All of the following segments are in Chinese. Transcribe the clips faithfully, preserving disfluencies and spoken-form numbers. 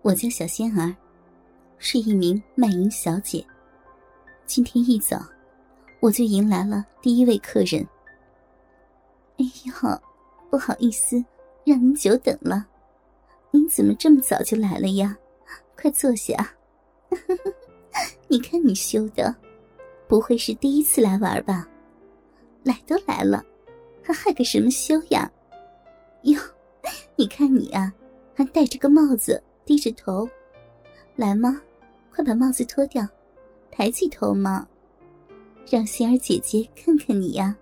我叫小仙儿，是一名卖淫小姐。今天一早，我就迎来了第一位客人。哎呦，不好意思，让您久等了。您怎么这么早就来了呀？快坐下。你看你羞的，不会是第一次来玩吧？来都来了，还害个什么羞呀？哟，你看你啊，还戴着个帽子，低着头。来嘛，快把帽子脱掉，抬起头嘛，让仙儿姐姐看看你呀。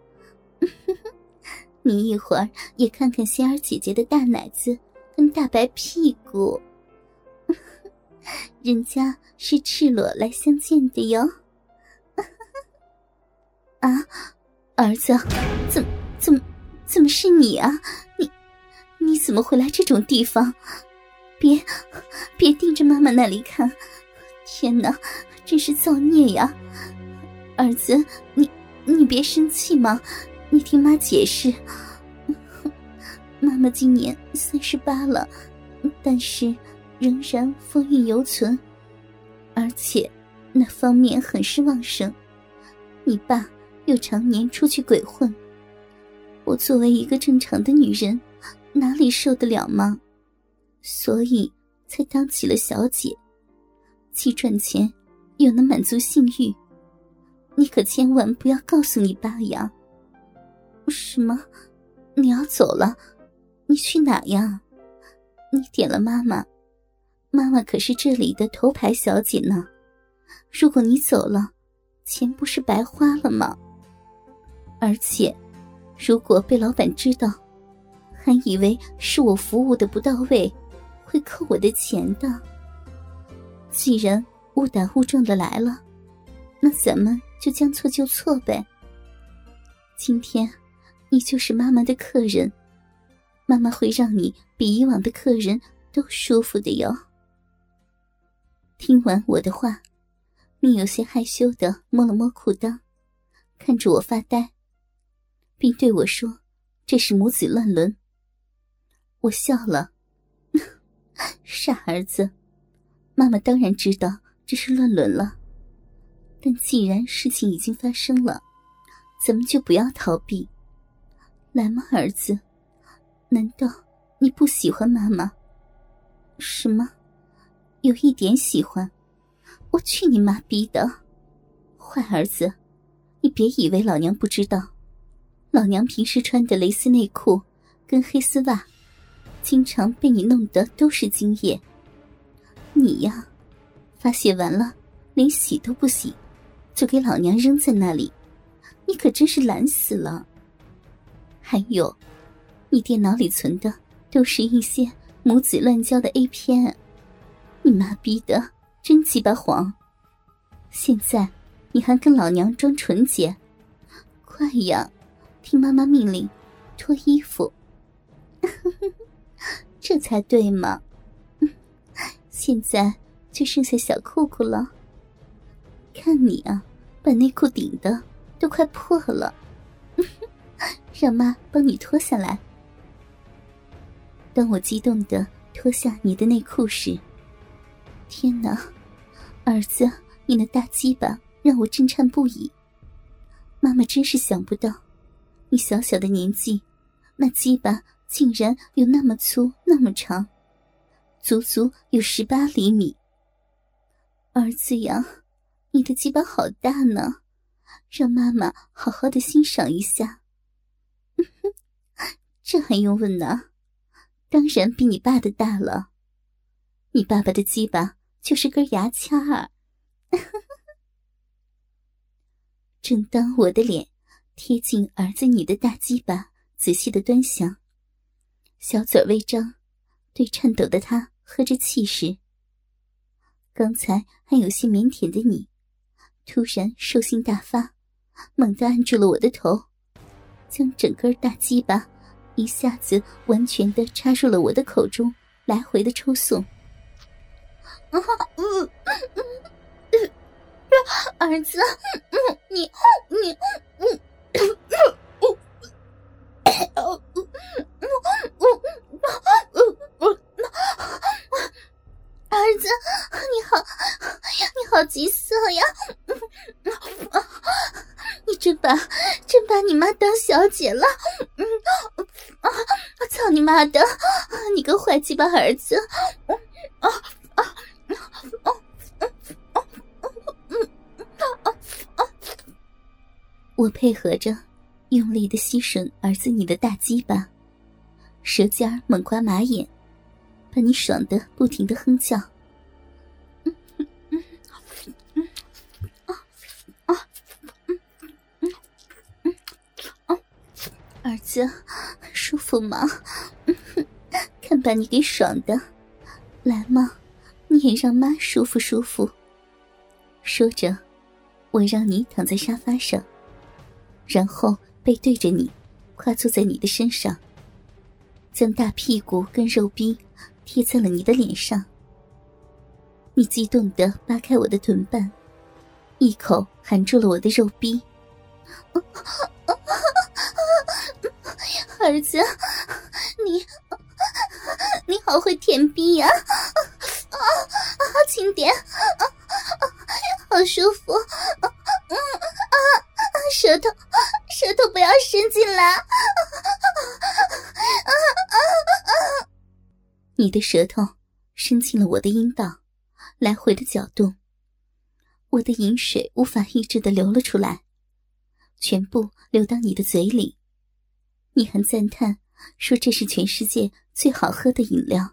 你一会儿也看看仙儿姐姐的大奶子跟大白屁股。人家是赤裸来相见的哟。啊，儿子，怎么怎么怎么是你啊？你你怎么会来这种地方？别别盯着妈妈那里看，天哪，真是造孽呀！儿子，你你别生气嘛，你听妈解释。妈妈今年三十八了，但是仍然风韵犹存，而且那方面很是旺盛。你爸又常年出去鬼混，我作为一个正常的女人，哪里受得了吗？所以才当起了小姐，既赚钱又能满足性欲。你可千万不要告诉你爸呀。什么？你要走了？你去哪呀？你点了妈妈，妈妈可是这里的头牌小姐呢。如果你走了，钱不是白花了吗？而且如果被老板知道，还以为是我服务的不到位，会扣我的钱的。既然误打误撞的来了，那咱们就将错就错呗。今天你就是妈妈的客人，妈妈会让你比以往的客人都舒服的哟。听完我的话，你有些害羞地摸了摸裤裆，看着我发呆，并对我说这是母子乱伦。我笑了，傻儿子，妈妈当然知道这是乱伦了，但既然事情已经发生了，咱们就不要逃避。来嘛，儿子，难道你不喜欢妈妈？什么？有一点喜欢？我去你妈逼的！坏儿子，你别以为老娘不知道，老娘平时穿的蕾丝内裤跟黑丝袜，经常被你弄得都是精液。你呀，发泄完了连洗都不洗，就给老娘扔在那里，你可真是懒死了。还有，你电脑里存的都是一些母子乱交的 A 片，你妈逼的真鸡巴黄。现在你还跟老娘装纯洁，快呀，听妈妈命令，脱衣服。这才对嘛。现在就剩下小裤裤了，看你啊，把内裤顶的都快破了。让妈帮你脱下来。当我激动地脱下你的内裤时，天哪，儿子，你那大鸡巴让我震颤不已。妈妈真是想不到，你小小的年纪，那鸡巴竟然有那么粗那么长，足足有十八厘米。儿子呀，你的鸡巴好大呢，让妈妈好好的欣赏一下。这还用问呢？当然比你爸的大了。你爸爸的鸡巴就是根牙签儿。正当我的脸贴近儿子你的大鸡巴，仔细的端详，小嘴微张，对颤抖的他喝着气时，刚才还有些腼腆的你，突然兽性大发，猛地按住了我的头，将整根大鸡巴一下子完全的插入了我的口中，来回的抽送。儿子，你你子，你好，你好急色呀！你真把真把你妈当小姐了！嗯啊！操你妈的！你个坏鸡巴儿子！啊啊啊啊啊啊！我配合着，用力的吸吮儿子你的大鸡巴，舌尖猛刮马眼，把你爽得不停的哼叫。儿子，舒服吗？看把你给爽的，来嘛，你也让妈舒服舒服。说着，我让你躺在沙发上，然后背对着你，跨坐在你的身上，将大屁股跟肉逼贴在了你的脸上。你激动地扒开我的臀瓣，一口含住了我的肉逼。儿子，你你好会舔逼呀！啊啊，轻点，啊啊，好舒服！嗯啊啊，舌头舌头不要伸进来！啊啊啊！你的舌头伸进了我的阴道，来回的搅动，我的饮水无法抑制的流了出来，全部流到你的嘴里。你还赞叹说这是全世界最好喝的饮料。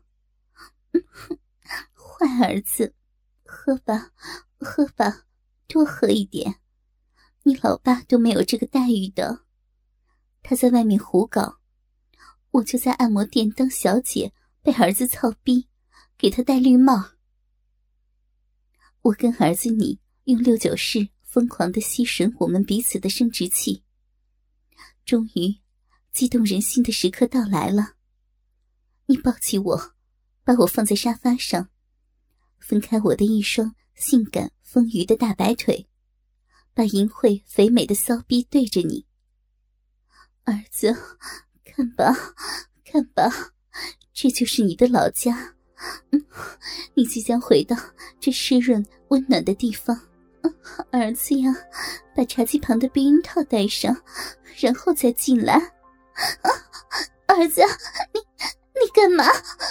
坏儿子，喝吧喝吧，多喝一点，你老爸都没有这个待遇的。他在外面胡搞，我就在按摩店当小姐，被儿子操逼，给他戴绿帽。我跟儿子你用六九式疯狂地吸吮我们彼此的生殖器，终于激动人心的时刻到来了。你抱起我，把我放在沙发上，分开我的一双性感丰腴的大白腿，把淫秽肥美的骚逼对着你。儿子，看吧看吧，这就是你的老家。嗯，你即将回到这湿润温暖的地方。儿子呀，把茶几旁的避孕套戴上，然后再进来。啊，儿子，你你干嘛？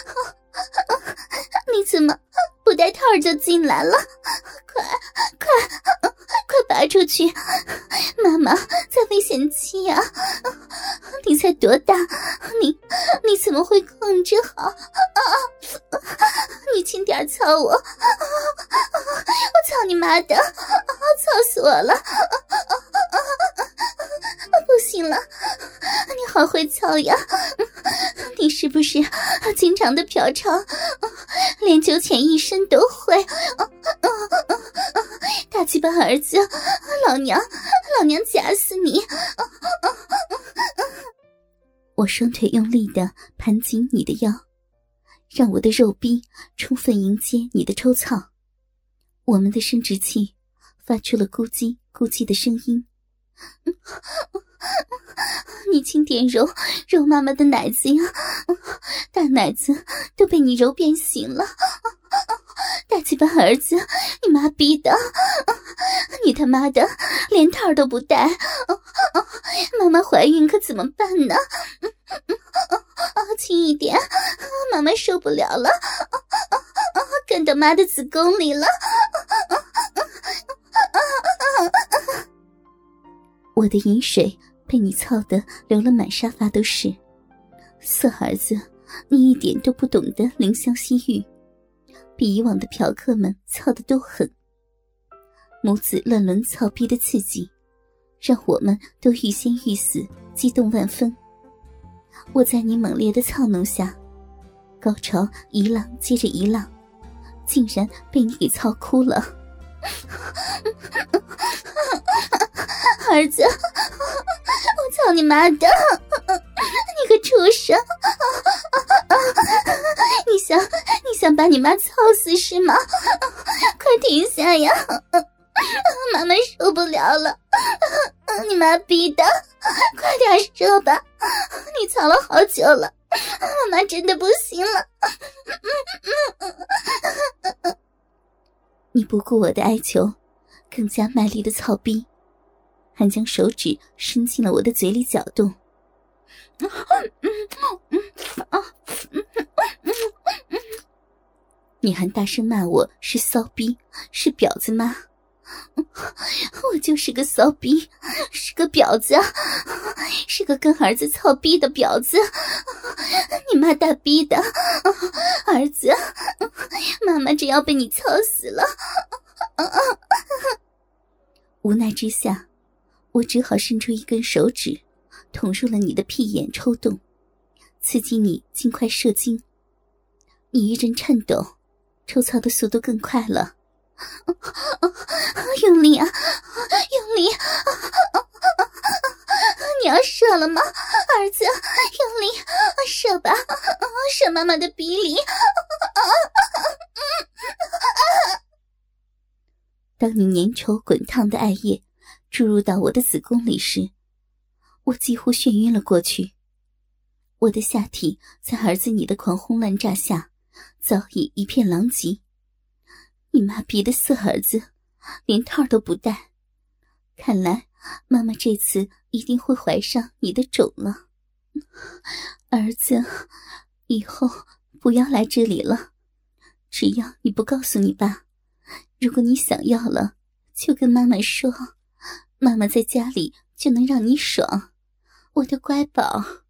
你怎么不带套就进来了？快快快拔出去！妈妈在危险期呀！你才多大？你你怎么会控制好？啊！你轻点操我！我操你妈的！操死我了！不行了，你好会操呀！你是不是经常的嫖娼，连九浅一深都会？大鸡巴儿子，老娘老娘夹死你！我双腿用力地盘紧你的腰，让我的肉逼充分迎接你的抽操。我们的生殖器发出了咕叽咕叽的声音。你轻点揉揉妈妈的奶子呀，大奶子都被你揉变形了。大鸡巴儿子，你妈逼的，你他妈的连套都不带，妈妈怀孕可怎么办呢？轻一点，妈妈受不了了，干到妈的子宫里了。我的饮水被你操得流了满沙发都是。色儿子，你一点都不懂得怜香惜玉，比以往的嫖客们操得都狠。母子乱伦操逼的刺激，让我们都欲仙欲死，激动万分。我在你猛烈的操弄下，高潮一浪接着一浪，竟然被你给操哭了。儿子，我操你妈的！你个畜生！你想你想把你妈操死是吗？快停下呀！妈妈受不了了！你妈逼的，快点射吧！你操了好久了，妈妈真的不行了。 你不顾我的哀求，更加卖力的操逼，还将手指伸进了我的嘴里搅动。你还大声骂我是骚逼，是婊子吗？我就是个骚逼，是个婊子，是个跟儿子操逼的婊子。你妈大逼的，儿子，妈妈真要被你操死了。无奈之下，我只好伸出一根手指，捅入了你的屁眼抽动，刺激你尽快射精。你一阵颤抖，抽操的速度更快了。用力啊，用力！你要射了吗，儿子？用力射吧，射妈妈的鼻里。当你粘稠滚烫的艾叶注入到我的子宫里时，我几乎眩晕了过去。我的下体在儿子你的狂轰滥炸下早已一片狼藉。你妈逼的色儿子连套都不戴，看来妈妈这次一定会怀上你的种了。儿子，以后不要来这里了，只要你不告诉你爸，如果你想要了就跟妈妈说，妈妈在家里就能让你爽，我的乖宝。